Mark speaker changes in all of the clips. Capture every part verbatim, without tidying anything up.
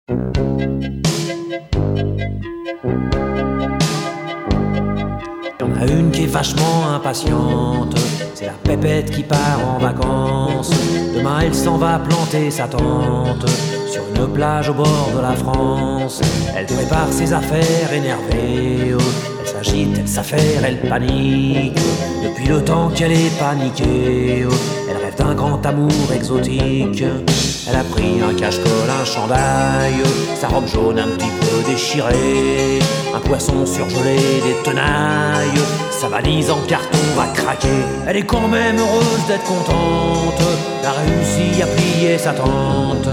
Speaker 1: Y'en a une qui est vachement impatiente, c'est la pépette qui part en vacances. Demain elle s'en va planter sa tente sur une plage au bord de la France. Elle prépare ses affaires énervée, elle s'agite, elle s'affaire, elle panique. Depuis le temps qu'elle est paniquée, elle rêve d'un grand amour exotique. Elle a pris un cache-colle, un chandail, sa robe jaune un petit peu déchirée, un poisson surgelé, des tenailles, sa valise en carton va craquer. Elle est quand même heureuse d'être contente, elle a réussi à plier sa tente.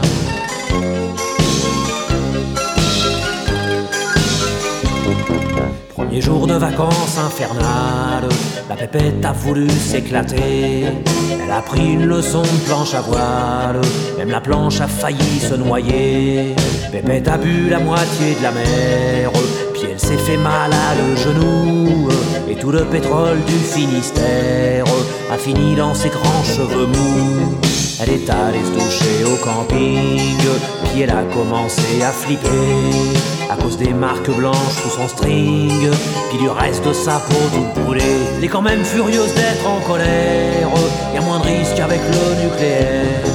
Speaker 1: Premier jour de vacances infernales, la pépette a voulu s'éclater. Elle a pris une leçon de planche à voile, même la planche a failli se noyer. Pépette a bu la moitié de la mer, puis elle s'est fait mal à le genou. Et tout le pétrole du Finistère a fini dans ses grands cheveux mous. Elle est allée se doucher au camping, puis elle a commencé à flipper à cause des marques blanches sous son string, puis du reste de sa peau toute brûlée. Elle est quand même furieuse d'être en colère, y'a moins de risques avec le nucléaire.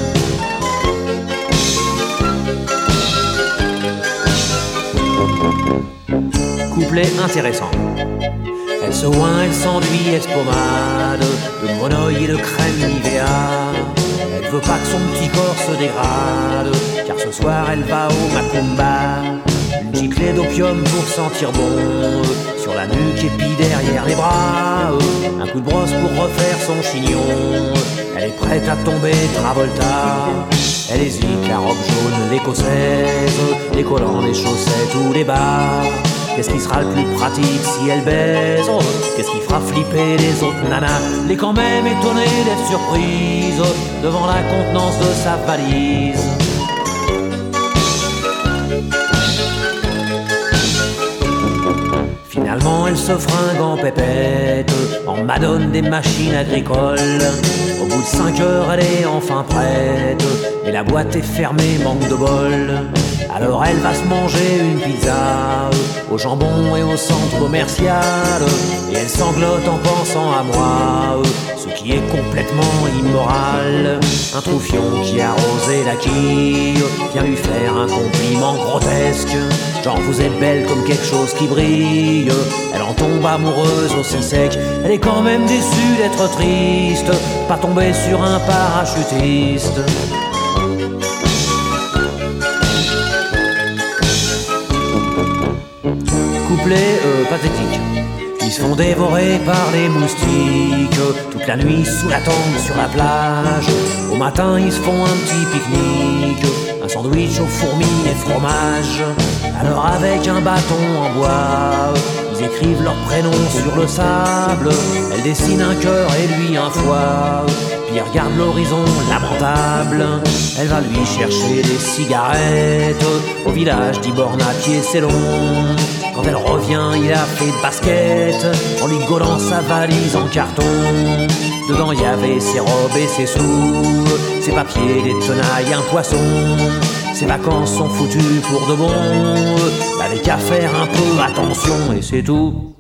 Speaker 1: Couplet intéressant. Elle se oint, elle s'enduit, elle se pommade de monoï et de crème Nivea. Elle veut pas que son petit corps se dégrade, car ce soir elle va au Macumba. Une giclée d'opium pour sentir bon sur la nuque et puis derrière les bras. Un coup de brosse pour refaire son chignon. Elle est prête à tomber Travolta. Elle hésite, la robe jaune, l'écossaise, les collants, les chaussettes ou les bas. Qu'est-ce qui sera le plus pratique si elle baise? Oh, qu'est-ce qui fera flipper les autres nanas? Elle est quand même étonnée d'être surprise devant la contenance de sa valise. Finalement elle se fringue en pépette, en madone des machines agricoles. Au bout de cinq heures elle est enfin prête, mais la boîte est fermée, manque de bol. Alors elle va se manger une pizza au jambon et au centre commercial. Et elle sanglote en pensant à moi, ce qui est complètement immoral. Un troufion qui a arrosé la quille vient lui faire un compliment grotesque, genre vous êtes belle comme quelque chose qui brille. Elle en tombe amoureuse aussi sec. Elle est quand même déçue d'être triste, pas tomber sur un parachutiste. Couplet euh, pathétique. Ils se font dévorer par les moustiques toute la nuit sous la tente sur la plage. Au matin ils se font un petit pique-nique, un sandwich aux fourmis et fromage. Alors avec un bâton en bois, ils écrivent leurs prénoms sur le sable. Elle dessine un cœur et lui un foie, puis regarde l'horizon lamentable. Elle va lui chercher des cigarettes au village d'Iborne à pied, c'est long. Quand elle revient, il a fait de basket en lui gaulant sa valise en carton. Dedans il y avait ses robes et ses sous, ses papiers, des tenailles, un poisson. Ses vacances sont foutues pour de bon, avec qu'à faire un peu attention et c'est tout.